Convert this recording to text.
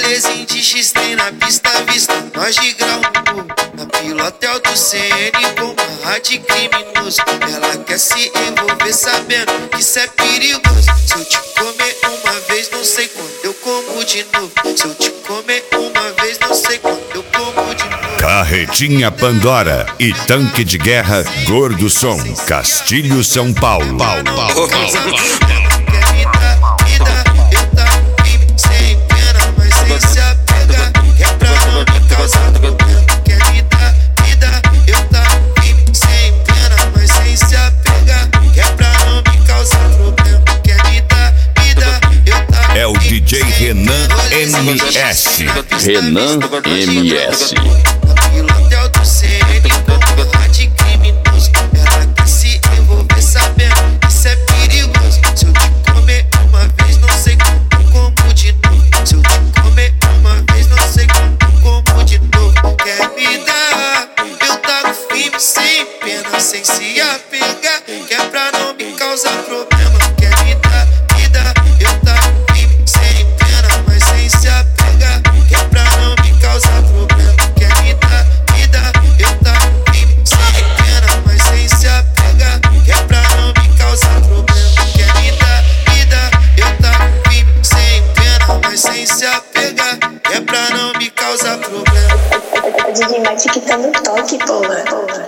de X tem na pista, vista nós de grau. Na pilotel do CN com uma rádio criminoso. Ela quer se envolver sabendo que isso é perigoso. Se eu te comer uma vez, não sei quando eu como de novo. Se eu te comer uma vez, não sei quando eu como de novo. Carretinha Pandora e tanque de guerra Gordo Som, Castilho, São Paulo. É o DJ Renan MS. Renan MS. Pilotel do CN com uma rádio criminoso. Ela quer se envolver sabendo que isso é perigoso. Se eu te comer uma vez, não sei como de novo. Se eu te comer uma vez, não sei como de novo. Quer me dar? Eu taco firme sem pena, sem se apegar. Que é pra não me causar problema. Quer me dar? Eu taco firme sem pena, mas sem se apegar. Que é pra não me causar problema. Quer me dar? Eu taco firme sem pena, mas sem se apegar. Que é pra não me causar problema. Quer me dar? Eu taco firme sem pena, mas sem se apegar. Que é pra não me causar problema. DJ Mate que tá no toque, porra.